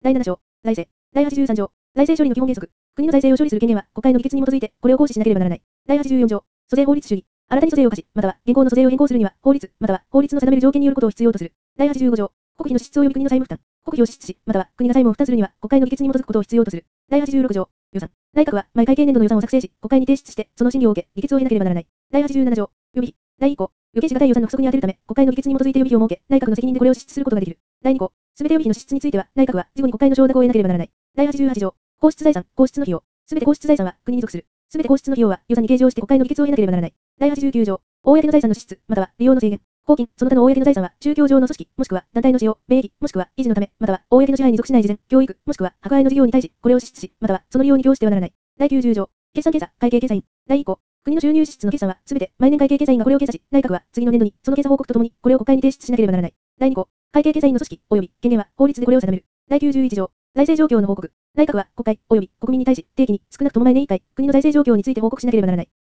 第7章、財政。第83条、財政処理の基本原則。国の財政を処理する権限は国会の議決に基づいて、これを行使しなければならない。第84条、租税法律主義。新たに租税を課し、または現行の租税を変更するには、法律、または法律の定める条件によることを必要とする。第85条、国費の支出及び国の債務負担。国費を支出し、または国が債務を負担するには、国会の議決に基づくことを必要とする。第86条、予算。内閣は毎会計年度の予算を作成し、国会に提出して、その審議を受け、議決を得なければならない。第87条、予備費。第1項、予計しがたい予算の不足に当てるため、国会の議決に基づいて予備費を設け、内閣の責任でこれを支出することができる。第2項、すべて予備費の支出については、内閣は事後に国会の承諾を得なければならない。第88条、皇室財産、皇室の費用。すべて皇室財産は国に属する。すべて皇室の費用は予算に計上して国会の議決を得なければならない。第89条、公の財産の支出、または利用の制限。公金、その他の公の財産は宗教上の組織、もしくは団体の使用、名義、もしくは維持のため、または公の支配に属しない慈善、教育、もしくは迫害の事業に対し、これを支出し、またはその利用に供してはならない。第90条、決算検査、会計検査院。第1項、国の収入支出の決算はすべて毎年会計検査院がこれを検査し、内閣は次の年度にその検査報告とともにこれを国会に提出しなければならない。第2項、会計検査院の組織及び権限は法律でこれを定める。第91条、財政状況の報告。内閣は国会及び国民に対し定期に少なくとも毎年1回、国の財政状況について報告しなければならない。